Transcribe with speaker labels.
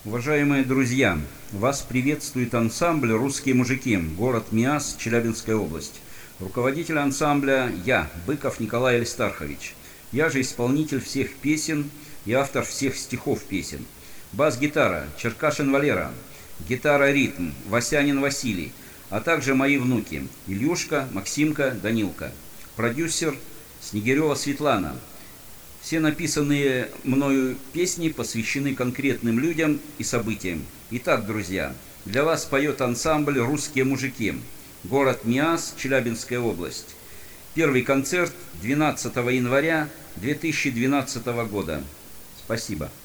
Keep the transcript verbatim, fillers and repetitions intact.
Speaker 1: Уважаемые друзья, вас приветствует ансамбль «Русские мужики», город Миас, Челябинская область. Руководитель ансамбля я, Быков Николай Аристархович. Я же исполнитель всех песен и автор всех стихов песен. Бас-гитара Черкашин Валера, гитара-ритм Васянин Василий, а также мои внуки Ильюшка, Максимка, Данилка. Продюсер Снегирева Светлана. Все написанные мною песни посвящены конкретным людям и событиям. Итак, друзья, для вас поет ансамбль «Русские мужики», город Миас, Челябинская область. Первый концерт двенадцатого января две тысячи двенадцатого года. Спасибо.